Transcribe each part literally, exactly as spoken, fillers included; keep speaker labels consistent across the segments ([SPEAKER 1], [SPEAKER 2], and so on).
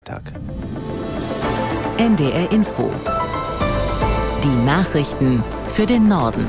[SPEAKER 1] Freitag.
[SPEAKER 2] N D R Info. Die Nachrichten für den Norden.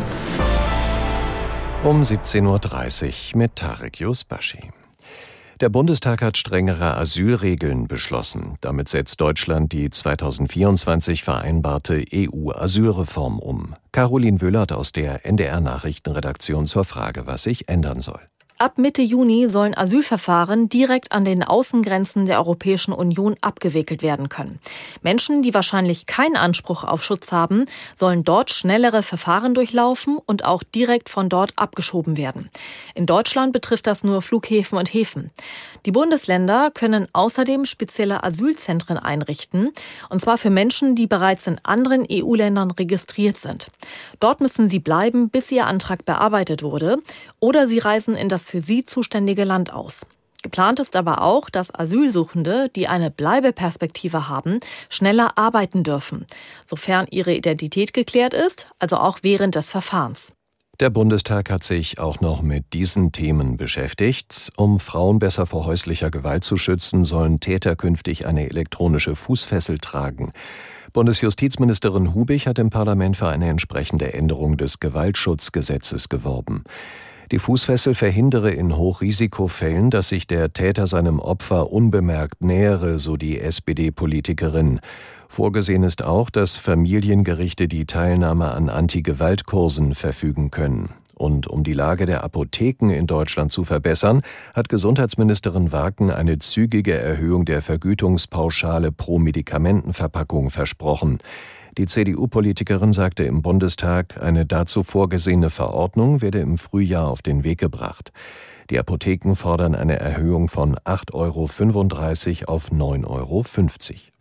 [SPEAKER 1] Um siebzehn Uhr dreißig mit Tarek Yusbashi. Der Bundestag hat strengere Asylregeln beschlossen. Damit setzt Deutschland die zweitausendvierundzwanzig vereinbarte E U-Asylreform um. Caroline Wöhlert aus der N D R-Nachrichtenredaktion zur Frage, was sich ändern soll.
[SPEAKER 3] Ab Mitte Juni sollen Asylverfahren direkt an den Außengrenzen der Europäischen Union abgewickelt werden können. Menschen, die wahrscheinlich keinen Anspruch auf Schutz haben, sollen dort schnellere Verfahren durchlaufen und auch direkt von dort abgeschoben werden. In Deutschland betrifft das nur Flughäfen und Häfen. Die Bundesländer können außerdem spezielle Asylzentren einrichten, und zwar für Menschen, die bereits in anderen E U-Ländern registriert sind. Dort müssen sie bleiben, bis ihr Antrag bearbeitet wurde, oder sie reisen in das für sie zuständige Land aus. Geplant ist aber auch, dass Asylsuchende, die eine Bleibeperspektive haben, schneller arbeiten dürfen, sofern ihre Identität geklärt ist, also auch während des Verfahrens.
[SPEAKER 1] Der Bundestag hat sich auch noch mit diesen Themen beschäftigt. Um Frauen besser vor häuslicher Gewalt zu schützen, sollen Täter künftig eine elektronische Fußfessel tragen. Bundesjustizministerin Hubig hat im Parlament für eine entsprechende Änderung des Gewaltschutzgesetzes geworben. Die Fußfessel verhindere in Hochrisikofällen, dass sich der Täter seinem Opfer unbemerkt nähere, so die S P D-Politikerin. Vorgesehen ist auch, dass Familiengerichte die Teilnahme an Anti-Gewalt-Kursen verfügen können. Und um die Lage der Apotheken in Deutschland zu verbessern, hat Gesundheitsministerin Warken eine zügige Erhöhung der Vergütungspauschale pro Medikamentenverpackung versprochen. Die C D U-Politikerin sagte im Bundestag, eine dazu vorgesehene Verordnung werde im Frühjahr auf den Weg gebracht. Die Apotheken fordern eine Erhöhung von acht Euro fünfunddreißig auf neun Euro fünfzig.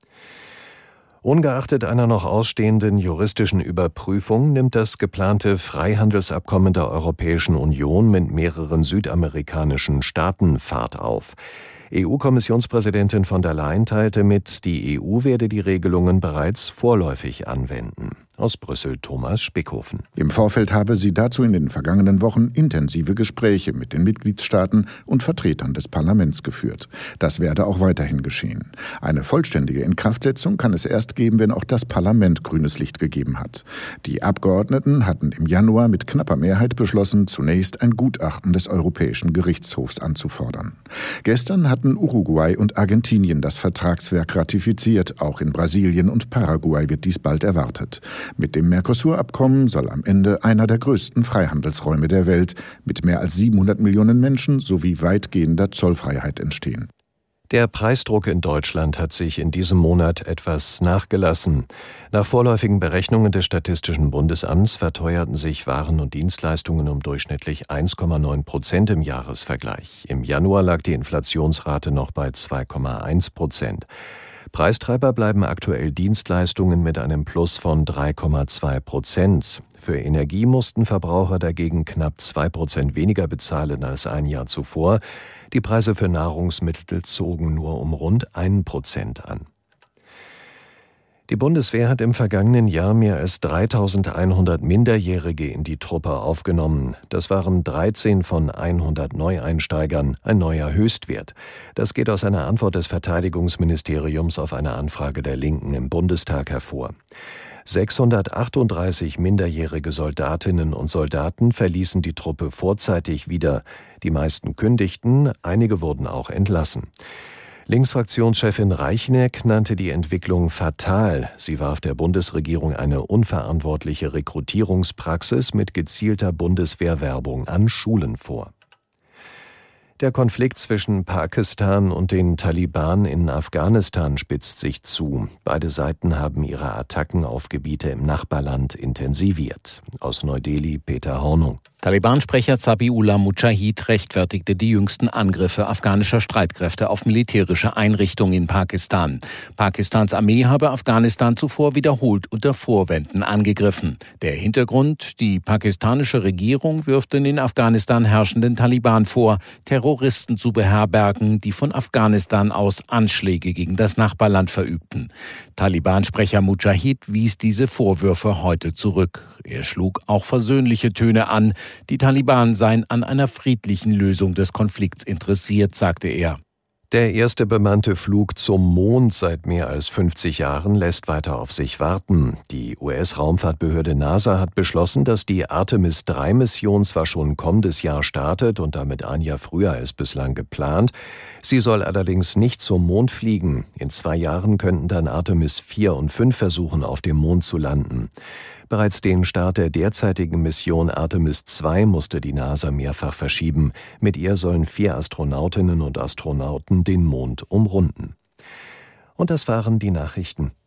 [SPEAKER 1] Ungeachtet einer noch ausstehenden juristischen Überprüfung nimmt das geplante Freihandelsabkommen der Europäischen Union mit mehreren südamerikanischen Staaten Fahrt auf. E U-Kommissionspräsidentin von der Leyen teilte mit, die E U werde die Regelungen bereits vorläufig anwenden. Aus Brüssel Thomas Spickhofen.
[SPEAKER 4] Im Vorfeld habe sie dazu in den vergangenen Wochen intensive Gespräche mit den Mitgliedstaaten und Vertretern des Parlaments geführt. Das werde auch weiterhin geschehen. Eine vollständige Inkraftsetzung kann es erst geben, wenn auch das Parlament grünes Licht gegeben hat. Die Abgeordneten hatten im Januar mit knapper Mehrheit beschlossen, zunächst ein Gutachten des Europäischen Gerichtshofs anzufordern. Gestern hatten Uruguay und Argentinien das Vertragswerk ratifiziert. Auch in Brasilien und Paraguay wird dies bald erwartet. Mit dem Mercosur-Abkommen soll am Ende einer der größten Freihandelsräume der Welt mit mehr als siebenhundert Millionen Menschen sowie weitgehender Zollfreiheit entstehen.
[SPEAKER 1] Der Preisdruck in Deutschland hat sich in diesem Monat etwas nachgelassen. Nach vorläufigen Berechnungen des Statistischen Bundesamts verteuerten sich Waren und Dienstleistungen um durchschnittlich eins Komma neun Prozent im Jahresvergleich. Im Januar lag die Inflationsrate noch bei zwei Komma eins Prozent. Preistreiber bleiben aktuell Dienstleistungen mit einem Plus von drei Komma zwei Prozent. Für Energie mussten Verbraucher dagegen knapp zwei Prozent weniger bezahlen als ein Jahr zuvor. Die Preise für Nahrungsmittel zogen nur um rund ein Prozent an. Die Bundeswehr hat im vergangenen Jahr mehr als dreitausendeinhundert Minderjährige in die Truppe aufgenommen. Das waren dreizehn von hundert Neueinsteigern, ein neuer Höchstwert. Das geht aus einer Antwort des Verteidigungsministeriums auf eine Anfrage der Linken im Bundestag hervor. sechshundertachtunddreißig minderjährige Soldatinnen und Soldaten verließen die Truppe vorzeitig wieder. Die meisten kündigten, einige wurden auch entlassen. Linksfraktionschefin Reichneck nannte die Entwicklung fatal. Sie warf der Bundesregierung eine unverantwortliche Rekrutierungspraxis mit gezielter Bundeswehrwerbung an Schulen vor. Der Konflikt zwischen Pakistan und den Taliban in Afghanistan spitzt sich zu. Beide Seiten haben ihre Attacken auf Gebiete im Nachbarland intensiviert. Aus Neu-Delhi Peter Hornung.
[SPEAKER 5] Taliban-Sprecher Zabiullah Mujahid rechtfertigte die jüngsten Angriffe afghanischer Streitkräfte auf militärische Einrichtungen in Pakistan. Pakistans Armee habe Afghanistan zuvor wiederholt unter Vorwänden angegriffen. Der Hintergrund: Die pakistanische Regierung wirft den in Afghanistan herrschenden Taliban vor, Terroristen zu beherbergen, die von Afghanistan aus Anschläge gegen das Nachbarland verübten. Taliban-Sprecher Mujahid wies diese Vorwürfe heute zurück. Er schlug auch versöhnliche Töne an. Die Taliban seien an einer friedlichen Lösung des Konflikts interessiert, sagte er.
[SPEAKER 1] Der erste bemannte Flug zum Mond seit mehr als fünfzig Jahren lässt weiter auf sich warten. Die U S-Raumfahrtbehörde NASA hat beschlossen, dass die Artemis drei Mission zwar schon kommendes Jahr startet und damit ein Jahr früher als bislang geplant. Sie soll allerdings nicht zum Mond fliegen. In zwei Jahren könnten dann Artemis vier und fünf versuchen, auf dem Mond zu landen. Bereits den Start der derzeitigen Mission Artemis zwei musste die NASA mehrfach verschieben. Mit ihr sollen vier Astronautinnen und Astronauten den Mond umrunden. Und das waren die Nachrichten.